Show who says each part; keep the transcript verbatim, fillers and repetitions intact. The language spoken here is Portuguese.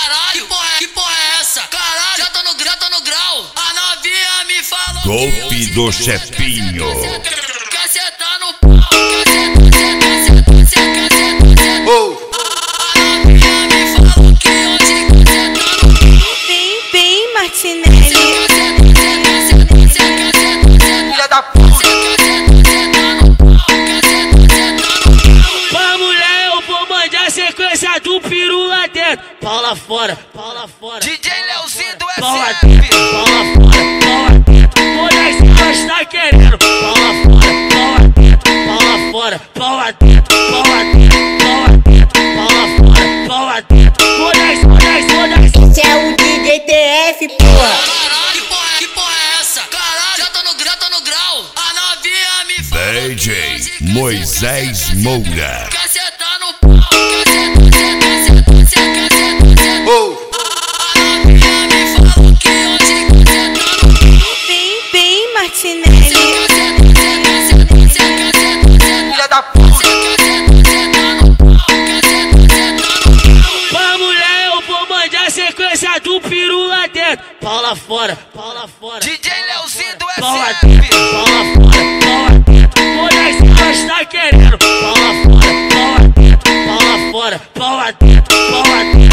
Speaker 1: Caralho, porra, que porra é essa? Caralho, já tô no grau, tô no grau. A novinha me falou
Speaker 2: golpe do chefinho.
Speaker 1: Quer sentar no pau, quer sentar, quer sentar, quer sentar, quer sentar.
Speaker 3: Oh.
Speaker 1: A novinha me falou que hoje quer sentar no pau.
Speaker 4: Vem, vem, Martinelli.
Speaker 3: Filha da puta.
Speaker 5: Pra mulher eu vou mandar a sequência do peru lá dentro. Pau lá fora, pau lá fora.
Speaker 3: D J Leozinho do
Speaker 5: Pau lá
Speaker 3: F
Speaker 5: dentro,
Speaker 3: F.
Speaker 5: pau lá fora, pau lá dentro. Todas elas tá querendo. Pau lá fora, pau lá dentro, pau lá fora, pau lá dentro, pau lá dentro, pau lá dentro, pau lá fora, pau lá dentro. Todas, todas, todas.
Speaker 4: Esse é o D J T F, porra.
Speaker 1: Caralho, porra, que porra é essa? Caralho, já tô no grau, tô no grau. A novinha me falou
Speaker 2: D J Moisés Moura.
Speaker 1: quer sentar no pau, quer sentar, quer sentar, quer sentar, quer sentar.
Speaker 3: Oh.
Speaker 1: A novinha me falou que hoje quer sentar no pau.
Speaker 4: Vem, vem, Martinelli.
Speaker 3: Filha da puta.
Speaker 5: Pra mulher eu vou mandar a sequência do peru lá dentro. Pau lá fora, pau lá fora.
Speaker 3: D J Leozinho do
Speaker 5: Pau lá
Speaker 3: F
Speaker 5: dentro,
Speaker 3: F.
Speaker 5: pau lá fora, pau lá dentro. Todas elas tá querendo. Pau lá fora, pau lá dentro, pau lá fora, pau lá dentro, pau lá dentro.